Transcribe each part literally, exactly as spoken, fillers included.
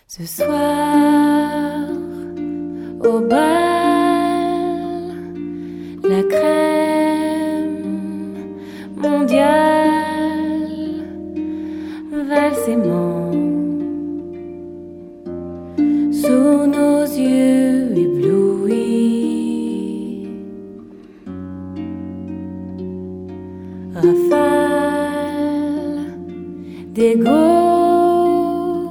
Ce soir, au bal, la crème mondiale, valsément, sous nos yeux éblouis, rafale d'ego,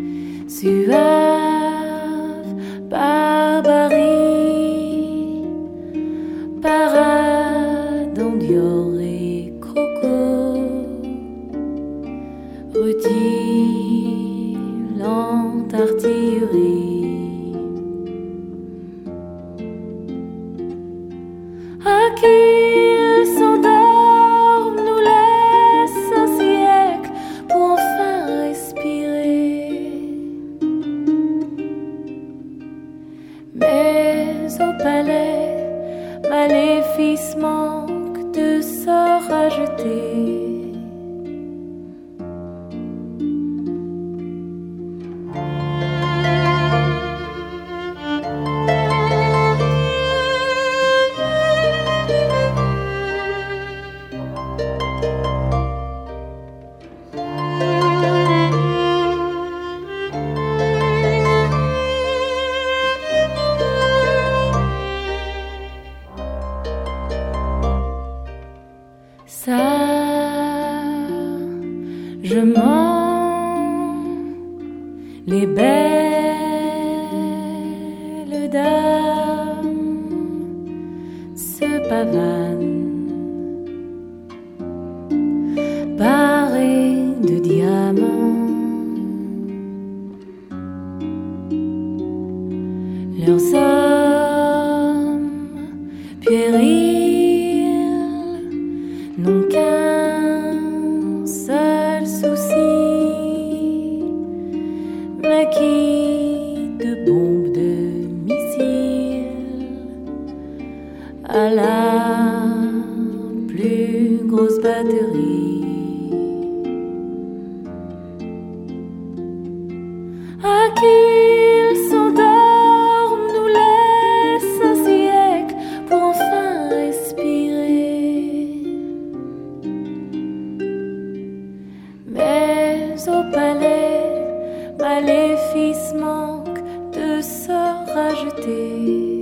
suave barbarie, parade en Dior et Croco, rutilante artillerie. À qui s'endorme nous laisse un siècle pour enfin respirer. Mais au palais, maléfice manque de sorts à jeter. Ça, je mens, les belles dames se pavanent, parées de diamants. Leurs hommes puérils n'ont qu'un seul souci, maquis de bombes, de missiles, à la plus grosse batterie. À qu'ils s'endorment nous laisse un siècle pour enfin respirer. Mais au palais, maléfice manque de sorts à jeter.